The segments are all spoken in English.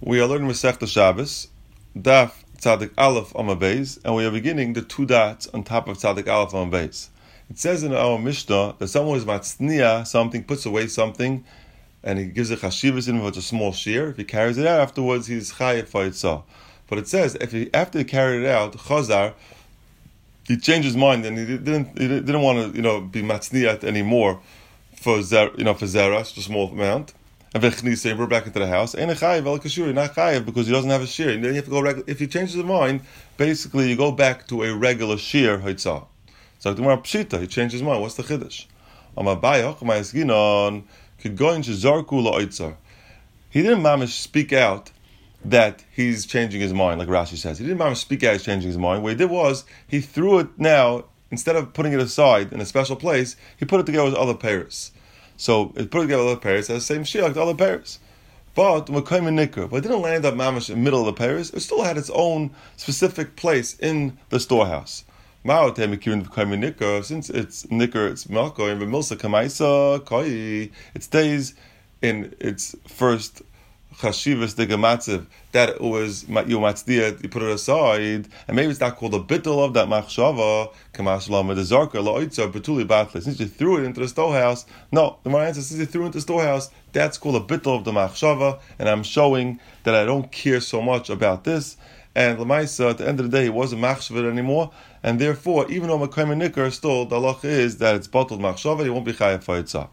We are learning Masechta Shabbos, Daf Tzadik Aleph Amud Beis, and we are beginning the two dots on top of Tzadik Aleph Amud Beis. It says in our Mishnah that someone is matzniya something, puts away something, and he gives a chashivas in with a small shear. If he carries it out afterwards, he's chayiv for itzah. But it says after he carried it out, chazar, he changed his mind and he didn't want to be matzniyat anymore for zera, such a small amount. And v'chnisei, brought back into the house. Ain't a chayiv el kashuri, not chayiv because he doesn't have a shear. And then you have to go if he changes his mind, basically you go back to a regular shear hitzah. So the Gemara pshita, he changed his mind. What's the chiddush? He didn't mamish speak out that he's changing his mind, like Rashi says. He didn't mamish speak out he's changing his mind. What he did was he threw it now, instead of putting it aside in a special place, he put it together with other pairs. So it put together other pairs, has the same shear like the other pairs. But it didn't land up mamish in the middle of the pairs. It still had its own specific place in the storehouse. Since it's nicker, it's malko, and milsa kamaisa koi, it stays in its first chashivas de gematziv that it was you matzdiya, you put it aside, and maybe it's not called a bittul of that machshava kamashlam with the zarka la'itza betuli batle. Since you threw it into the storehouse, no, the Gemara answers, since you threw it into the storehouse, that's called a bittul of the machshava, and I'm showing that I don't care so much about this. And Lamaisa, at the end of the day, he wasn't machshavit anymore, and therefore, even though Makayim Nikar, still the halacha is that it's bottled machshavit, he won't be chayav for itzah.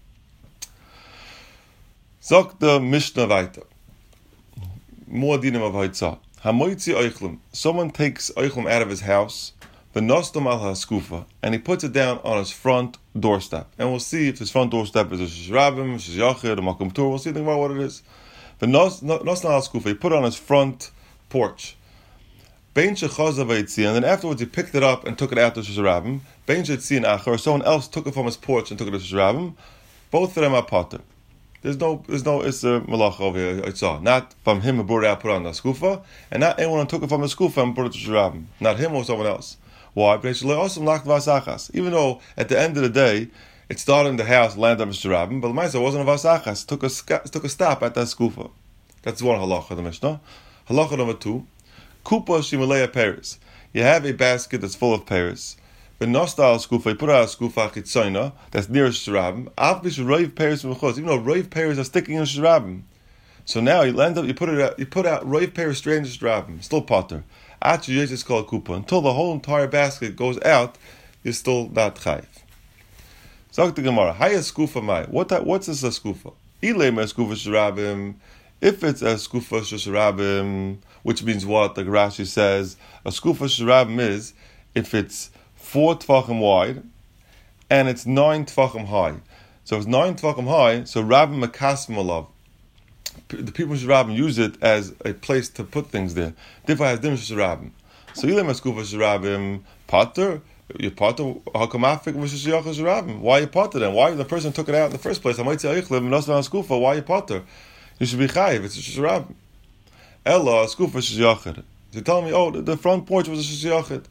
Zok the Mishnah weiter. More dinim of itzah. Hamoitzi oichlum. Someone takes oichlum out of his house, v'nostom al haskufa, and he puts it down on his front doorstep. And we'll see if his front doorstep is a shizrabim, shizyachid, a makom tur. We'll see about what it is. V'nostom al haskufa, he put it on his front porch. And then afterwards he picked it up and took it out to Shizrabim. Or someone else took it from his porch and took it to Shizrabim. Both of them are potter. There's no malach over here. It's not from him who brought it out, put it on the skufa, and not anyone who took it from the skufa and put it to Shizrabim. Not him or someone else. Why? Even though at the end of the day it started in the house, landed on Shizrabim, but the Maisa wasn't a vasachas. Took a stop at that skufa. That's one halacha of the Mishnah. Halacha number 2. Kupa shimalea peris. You have a basket that's full of peris. V'nosta al skufa, you put it out a skufa chitzoina that's near Shirabim. Afbish roiv peris v'chos, even though roiv peris are sticking in Shirabim. So now you put out roiv peris straight in Shirabim, still potter. Achi is called kupa. Until the whole entire basket goes out, you're still not chayiv. Zok the Gemara, haya skufa mai. What's this a skufa? Ilema skufa Shirabim. If it's a skufa shirabim, which means what? Like Rashi says, a skufa shirabim is if it's 4 tvachim wide and it's 9 tvachim high. So if it's 9 tvachim high, so rabbim makasm alav. The people in shirabim use it as a place to put things there. Therefore, has dim shirabim. So ilim a skufa shirabim pater. You potter hakamafik v'shishiyach shirabim. Why you potter then? Why the person took it out in the first place? I might say eichlim v'noslan skufa. Why you potter? You should be chayiv. It's a shizrab. Ella skufa shiziyachid. You're telling me, the front porch was a shiziyachid.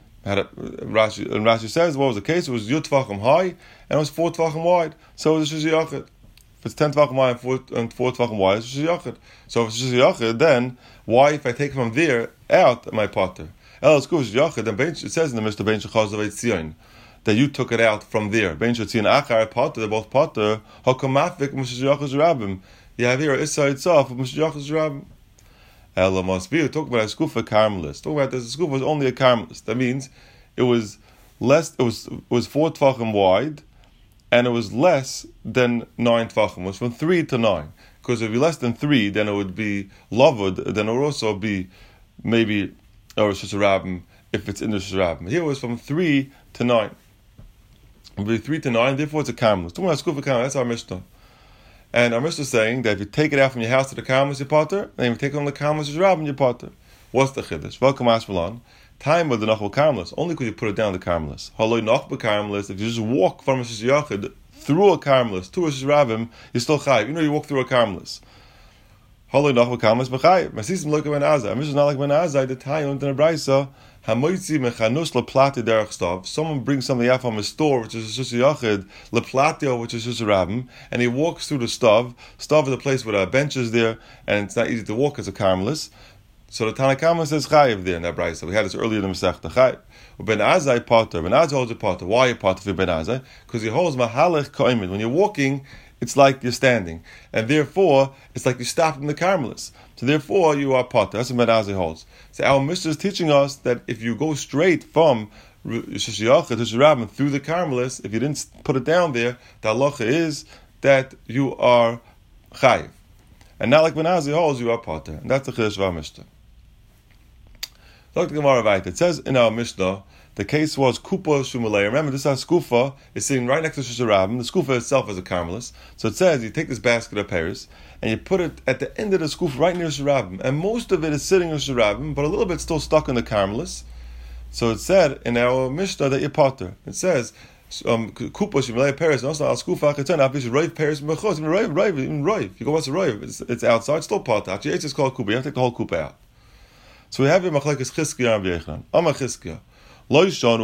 Rashi says, what was the case? It was yud tvachim high and it was 4 tvachim wide. So it was a shiziyachid. If it's 10 tvachim high and 4 tvachim wide, it's a shiziyachid. So if it's a shiziyachid, then why, if I take it from there out, am I potter? Ella skufa shiziyachid. Then it says in the Mishnah ben shechazav eitzion that you took it out from there. Ben shetzion achar potter. They're both potter. Hakamafik m'shiziyachid shirabim. You have here Issa itself of Mishjach Zrab. Ella must be. We're talking about a skufa caramelist. Talking about this skufa was only a caramelist. That means it was less. It was 4 tvachim wide, and it was less than 9 tvachim. It was from 3 to 9. Because if it be less than 3, then it would be lavud. Then it would also be maybe or shizrabim if it's in the shizrabim. Here it was from 3 to 9. It would be 3 to 9. Therefore, it's a caramelist. Talking about skufa caramelist. That's our Mishnah. And our Mishnah is saying that if you take it out from your house to the Karmelis, you potter, and if you take it from the Karmelis to Shirabim, you potter. What's the chiddush? Welcome, Ashmalan. Time of the Nachal Karmelis, only because you put it down the Karmelis. Haloi Nachba Karmelis, if you just walk from a Shishiyachid through a Karmelis to a Shirabim, you're still chayiv. You walk through a Karmelis. Hallo noch bekamas bechai. My system look at Ben Azai. Mishnah not like Ben Azai. The tie unto the brisa. Hamoitzi mechanus leplati derech stav. Someone brings something out from a store, which is a shusha yachid, leplatio, which is shusha rabbim, and he walks through the stav. Stav is a place where there are benches there, and it's not easy to walk as a carmelist. So the Tanakama says chayiv there in that brisa. We had this earlier in the Masechta chayiv. Ben Azai potter. Ben Azai holds a potter. Why a potter for Ben Azai? Because he holds mahalech koimid. When you're walking, it's like you're standing, and therefore it's like you stopped in the carmelist. So therefore you are potter. That's what Ben Azai holds. So our Mishnah is teaching us that if you go straight from Shishiyachah to Shirabim through the carmelist, if you didn't put it down there, the halacha is that you are chayiv, and not like Ben Azai holds, you are potter. And that's the chiddush of our Mishnah. Look at the Gemara right. It says in our Mishnah, the case was Kupa Shumalei. Remember, this skufa is sitting right next to Shusharabim. The skufa itself is a carmelist. So it says you take this basket of pears and you put it at the end of the skufa right near Shusharabim. And most of it is sitting in Shusharabim, but a little bit still stuck in the carmelist. So it said in our Mishnah that you're potter. It says Kupa Shumalei pears. Also, al skufa chetan apish roiv pears mechos. Even roiv. You go what's a roiv? It's outside. Still potter. Actually, it's just called kupa. You have to take the whole kupa out. So we have here machlekes Chizkiya and Rabbi Yochanan. Amar Chizkiya. This whole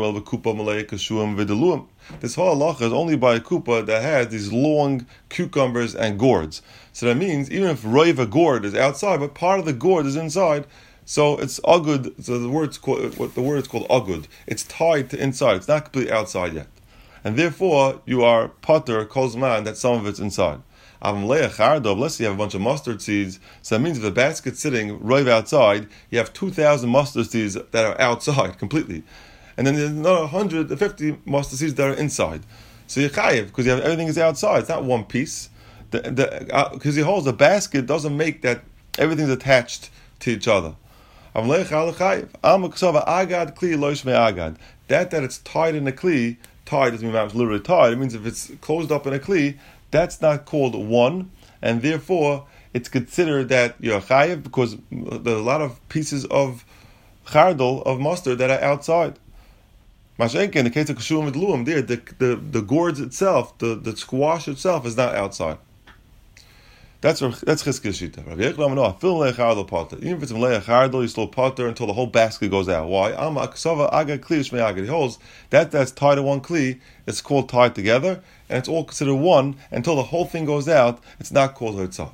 halacha is only by a kupa that has these long cucumbers and gourds. So that means even if roiva gourd is outside, but part of the gourd is inside, so it's agud. So the word is called agud. It's tied to inside. It's not completely outside yet, and therefore you are potter kozman that some of it's inside. Let's say you have a bunch of mustard seeds. So that means if the basket's sitting roiv outside, you have 2,000 mustard seeds that are outside completely. And then there's another 150 mustard seeds that are inside. So you're chayiv, because you have everything is outside. It's not one piece. Because he holds the basket doesn't make that everything's attached to each other. That it's tied in a kli, tied doesn't mean it's literally tied. It means if it's closed up in a kli, that's not called one, and therefore it's considered that you're chayiv because there's a lot of pieces of chardal, of mustard, that are outside. Mashenke, in the case of Kashum Midluim, there, the gourds itself, the squash itself is not outside. That's Chizkiya's shita. Rabbi Yochanan, no, fill leich hardal potter. Even if it's leich hardal, you still potter until the whole basket goes out. Why? Ama aksava agad kli shmei agad. He holds that's tied to one kli. It's called tied together, and it's all considered one until the whole thing goes out. It's not called hurtzah.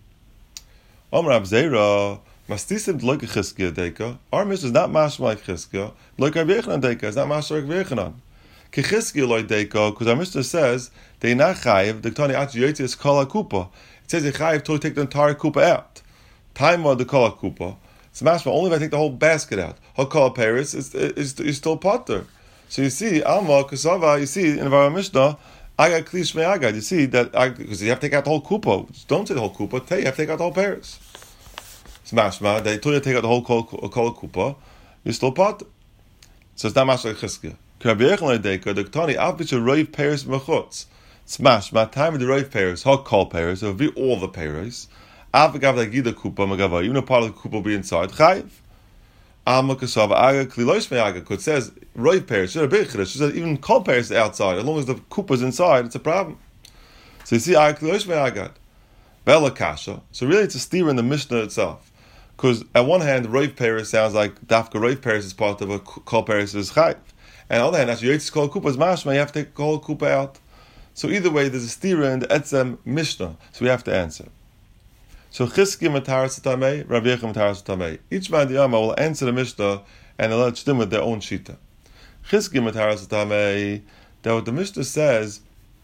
Amar Rab Zera. Mastisim like Chizkiya deka. Our Mishnah is not mashma like Chizkiya. Like Rabbi Yochanan deka is not mashma like Rabbi Yochanan. Ki Chizkiya like deka, because our Mishnah says they not chayiv. The Tani Ach Yotzis Kala Kupa. It says they chayiv to take the entire kupa out. Time of the Kala Kupa. It's mashma only if I take the whole basket out. Hakala Paris is still potter. So you see Alma Kasava. You see in our Mishnah. Agad Klish Me Agad. You see that because you have to take out the whole kupa. Don't say the whole kupa. You have to take out the whole Paris. It's mashma. They told you to take out the whole kol kupa. You still pot. So it's not mashma like Chizkiya. Rabbi Yochanan deka the Tani avich a roiv pears mechutz. It's mashma. Time of the roiv pears, hot kol pears. It will be all the pears. Avagav legida kupa magava. Even a part of the kupa will be inside. Chayiv. Alma kasava aga klilosh me aga. It says roiv pears. Should a big chiddush. It says even kol pears is outside. As long as the kupa is inside, it's a problem. So you see aga klilosh me agad. Bella kasha. So really, it's a steer in the Mishnah itself. Because at one hand, roiv peres sounds like dafka roiv peres is part of a kol peres is chayiv, and on the other hand, as you call kupa is mashma, you have to take the whole kupa out. So either way, there's a stira in the etzem Mishnah, so we have to answer. So Chizkiya mataras tamei, Rabbi Yochanan mataras tamei. Each man the Yama will answer the Mishnah and they'll let them with their own shita. Chizkiya mataras tamei. That what the Mishnah says.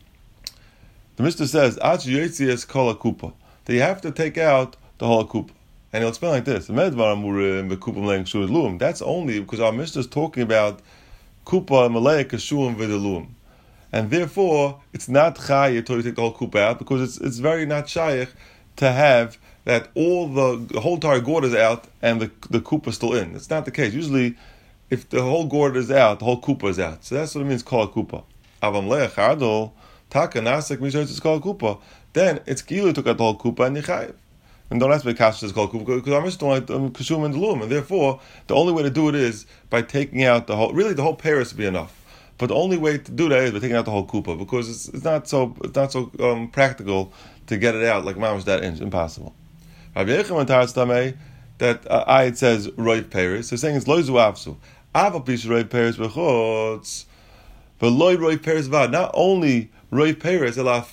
The Mishnah says ach yotzias kol kupa. That you have to take out the whole kupa. And he'll explain like this: that's only because our Mishnah is talking about kupa malei kashuim v'delum, and therefore it's not chayyim until you take the whole kupa out, because it's very not shaykh to have that all the whole entire gourd is out and the kupa is still in. It's not the case. Usually, if the whole gourd is out, the whole kupa is out. So that's what it means. Kol kupa. Avam leich hardol taka nasek mishoyt is kol kupa. Then it's kilu took out the whole kupa and yichayev. And don't ask me kasha is called kupa, because I'm just don't like kashum and delum, and therefore the only way to do it is by taking out the whole. Really, the whole paris would be enough, but the only way to do that is by taking out the whole kupa, because it's not so practical to get it out like mamash that inch, impossible. Rabbi Yechon Taras Tamei, that it says Roiv Peres. They're saying it's Loizu Afsu. Aval Pish Roiv Peres Bechotz. But Loi Roiv Peres Vad. Not only Roiv Peres, ela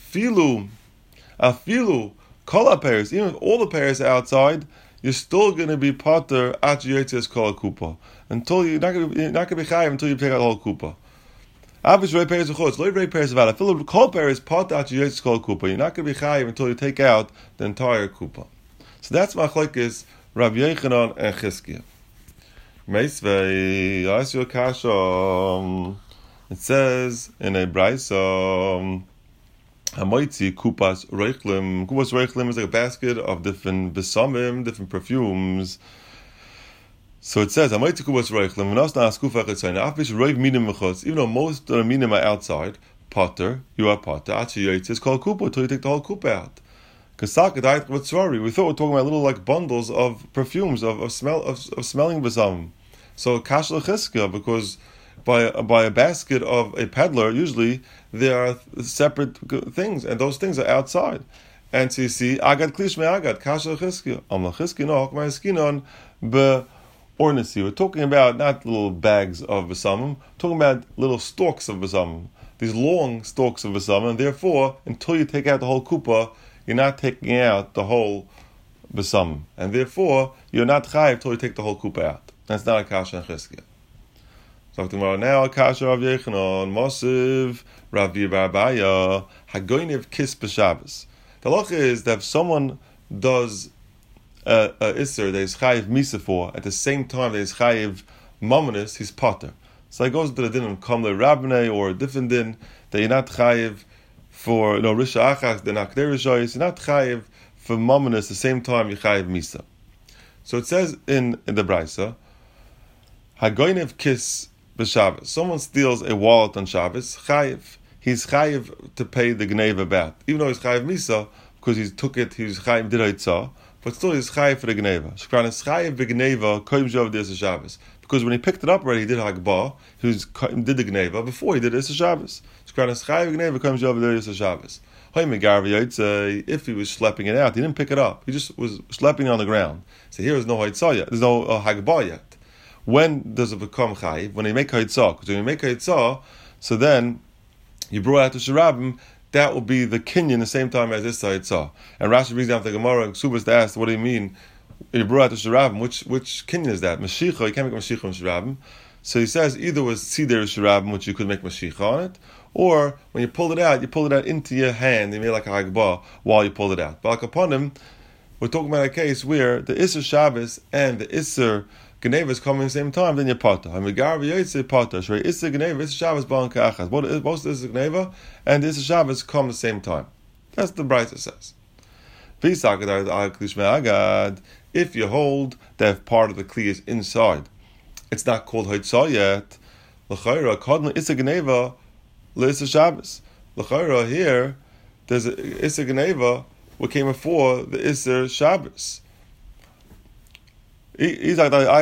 afilu Kol Peres. Even if all the Peres are outside, you're still going to be Pater at Yetzes Kol Kupa. Until you're not going to be Chayiv until you take out the whole Kupa. Avish Roiv Peres Bechotz. Loi Roiv Peres Vad. Afilu Kol Peres Pater at Yetzes Kol Kupa. You're not going to be Chayiv until you take out the entire Kupa. So that's Machlokes Rabbi Yochanan and Chizkiah. Meisvei, I ask you a kasha. It says in a brayso, Hamoitzi kupas reichlim. Kupas reichlim is like a basket of different besamim, different perfumes. So it says Hamoitzi kupas reichlim. V'nosna askufa chetzayna. Afish roiv minim mechutz. Even though most of the minim are outside, potter, you are potter. Achi yaitz is called kupa until you take the whole kupa out. We thought we were talking about little like bundles of perfumes of smelling besamim. So kash l'chizkiah, because by a basket of a peddler, usually there are separate things, and those things are outside. And so you see, agad klish me agad kash l'chizkiah. Am l'chizkiah no hakmar skinon be ornisi. We're talking about not little bags of besamim, talking about little stalks of besamim. These long stalks of besamim. And therefore, until you take out the whole kupa, you're not taking out the whole besamim, and therefore you're not chayiv until you take the whole kupa out. That's not a kasha and chizkiah. So tomorrow now a kasha Rav Yechanan Mosiv Rav Bar Abaya Hagoynev Kiss b'Shabbos. The halacha is that if someone does a isser that is chayiv misa for at the same time that is chayiv mamonis, he's potter. So he goes to the din of kamle rabbinei or a different din that you're not chayiv for risha achas the nakder rishayis, you're not chayiv for mamonis the same time you chayiv misa. So it says in the brayso, Hagoynev kiss b'Shabbos. Someone steals a wallet on Shabbos, chayiv. He's chayiv to pay the gneva back, even though he's chayiv misa because he took it. He was chayiv diraitza, but still he's chayiv for the gneva. Shkran is chayiv b'gneva koyim jov des Shabbos, because when he picked it up already, he did hagbah. He did the gneva before he did it Shabbos. Shkran is chayiv b'gneva koyim jov des Shabbos. If he was schlepping it out, he didn't pick it up. He just was schlepping it on the ground. So here is no haitzah yet. There's no hagbah yet. When does it become chayiv? When you make haitzah. Because when you make haitzah, so then you brought out the sharabim, that will be the kinyan the same time as this haitzah. And Rashi brings down the Gemara and Ksubas to ask, what do you mean? You brought out the sharabim, which kinyan is that? Mashicha, you can't make mashicha on sharabim. So he says either was siddur sharabim, which you could make mashicha on it, or when you pulled it out into your hand, you made like a hagbah while you pulled it out. But like upon him, we're talking about a case where the Isser Shabbos and the Isser Gneva is coming at the same time, then you're Pata. Hamigar v'yoytze Pata. Shrei Isser Gneva, Isser Shabbos ba'an ka'achas. Both Isser Gneva and Isser Shabbos come at the same time. That's the Brayta says. If you hold that part of the kli is inside, it's not called Haitzah yet. L'chayra kadma Isser Gneva l'Isser Shabbos. L'chayra here, there's a Isser Gneva what came before the Isser Shabbos. If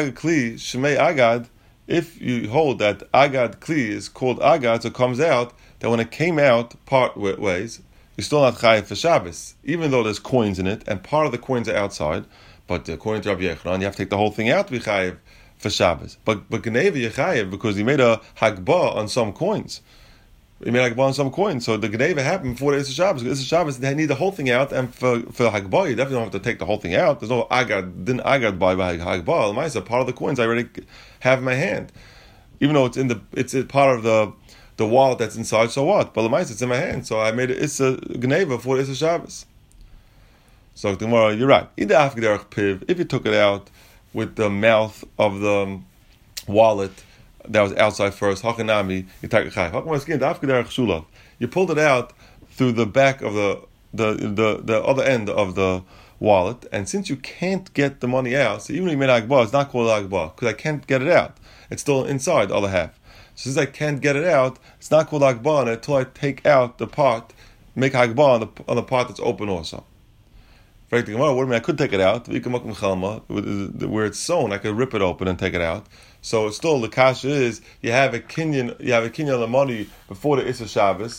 you hold that Agad Kli is called Agad, so it comes out that when it came out part ways, you're still not chayiv for Shabbos, even though there's coins in it, and part of the coins are outside. But according to Rabbi Yochanan, you have to take the whole thing out to be chayiv for Shabbos. But Gneva you're chayiv because you made a hagbah on some coins. You made a hagbah on some coins, so the Gneva happened before the Isser Shabbos. Because Isser Shabbos, they need the whole thing out, and for hagbah, you definitely don't have to take the whole thing out. There's no didn't agad buy hagbah. L'maisa, part of the coins I already have in my hand, even though it's part of the wallet that's inside. So what? But l'maisa, it's in my hand, so I made it Isser Gneva for Isser Shabbos. So tomorrow, you're right. If you took it out with the mouth of the wallet that was outside first, Hachanami, you take a chayiv. You pulled it out through the back of the other end of the wallet, and since you can't get the money out, so even if you made hagbah, it's not called hagbah because I can't get it out. It's still inside the other half. So since I can't get it out, it's not called hagbah until I take out the part, make hagbah on the part that's open also. What do you mean? I could take it out. Where it's sewn, I could rip it open and take it out. So still, the kasha is you have a kinyan of the money before the Isser Shabbos,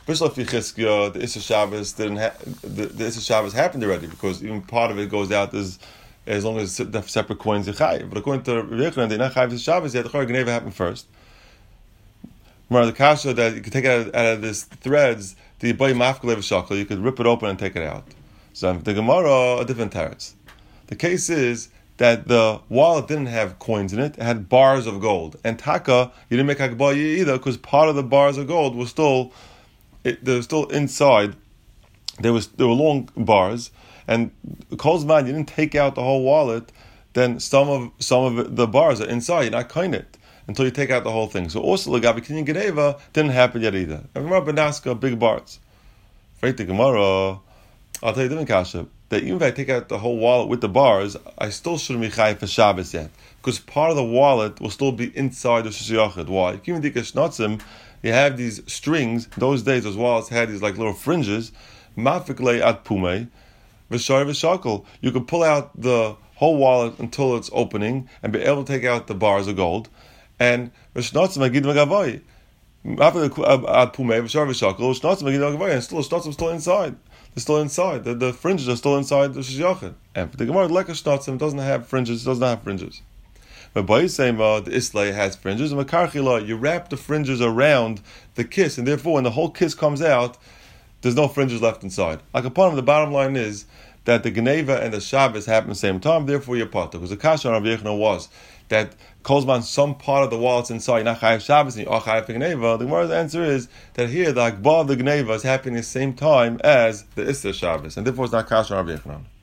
Bishla fi Chizkiya, the Issa Shabbos didn't the Issa Shabbos happened already, because even part of it goes out as long as the separate coins are chayiv. But according to Rabbi Yochanan, they're not chayiv Issa Shabbos yet. The Chor Geneva happened first. Remember the kasha that you could take it out of this threads, the Yibai Mafkalev Shakal, you could rip it open and take it out. So the Gemara, a different teretz. The case is that the wallet didn't have coins in it; it had bars of gold. And taka, you didn't make hakbaya either, because part of the bars of gold was still, they were still inside. There were long bars, and Kolzman, you didn't take out the whole wallet. Then some of the bars are inside. You're not kind it until you take out the whole thing. So also Lagabi Kinyan Geneva didn't happen yet either. And remember Benaska, big bars. Right, the Gemara, I'll tell you different kasha, that even if I take out the whole wallet with the bars, I still shouldn't be chayiv for Shabbos yet, because part of the wallet will still be inside the shishiyachid. Why? Even the you have these strings. Those days, those wallets had these like little fringes. Mafikle at pume, v'shar v'shakol. You could pull out the whole wallet until it's opening and be able to take out the bars of gold. And v'shnatzim agid magavoy. Mafikle at pume, v'shar v'shakol. V'shnatzim agid magavoy. And still, shnatzim still inside. They're still inside. The fringes are still inside the shishiyachid. And the Gemara like a shnatzim doesn't have fringes. It doesn't have fringes. But by saying the Islay has fringes, and Makarchila, you wrap the fringes around the kiss, and therefore when the whole kiss comes out, there's no fringes left inside. Like upon him, the bottom line is that the Geneva and the Shabbos happen at the same time, therefore you're part. Because the kasha on Rabbi Yochanan was that Kolzman, some part of the wallet's inside, you're not chayiv Shabbos and you are chayiv Geneva. The Gemara's answer is that here the Akbar of the Geneva is happening at the same time as the Issa Shabbos, and therefore it's not kasha on Rabbi Yochanan.